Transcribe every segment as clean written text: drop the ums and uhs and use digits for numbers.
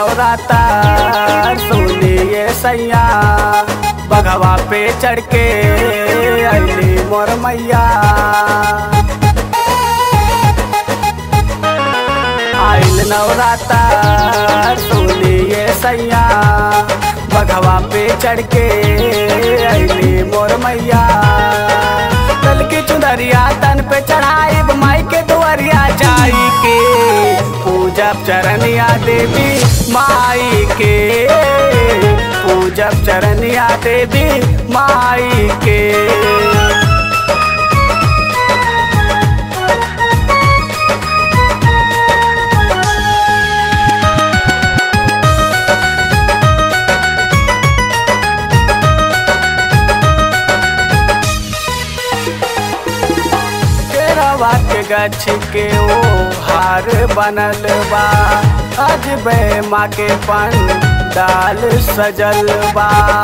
नवराता सुनिए सैया बघवा पे चढ़ के अली मोर मैया। आइल नवराता सुनिए सैया बघवा पे चढ़ के अली मोर मैया। कल की चुनरिया तन पे चढ़ाई माई के दुआरिया जाई के पूजब चरनिया देवी माई के। पूजब चरनिया देवी माई के। के गछ के ओ हार बनल बा अजबे माँ के पंडाल सजल बा।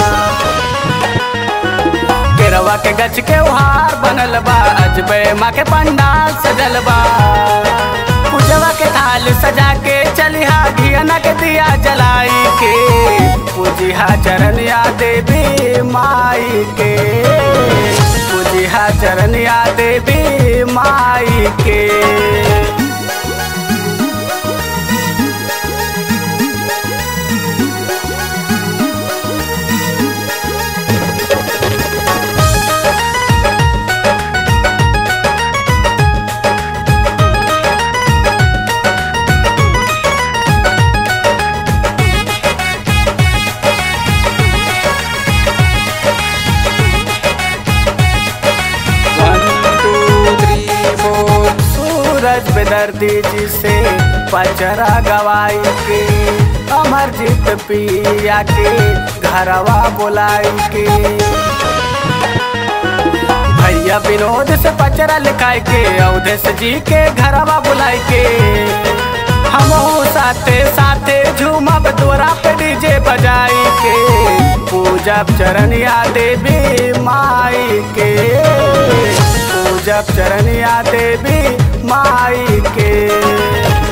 केरवा के गछ के ओ हार बनल बा अजबे माँ के पंडाल सजल बा। पूजवा के थाल सजा के चलिहा घियना के दिया जलाई के पूजिहा चरनिया देवी माई के। पूजिहा चरनिया देवी माई के। सूरज बेदर्दी जी से पचरा गवाई के अमरजीत पिया के घरवा बुलाई के। भैया विनोद से पचरा लिखाई के अवधेश जी के घरवा बुलाई के। हम साथे साथे झूमब द्वारा पे डीजे बजाई के पूजब चरनिया देवी माई के। पूजब चरनिया देवी माई के।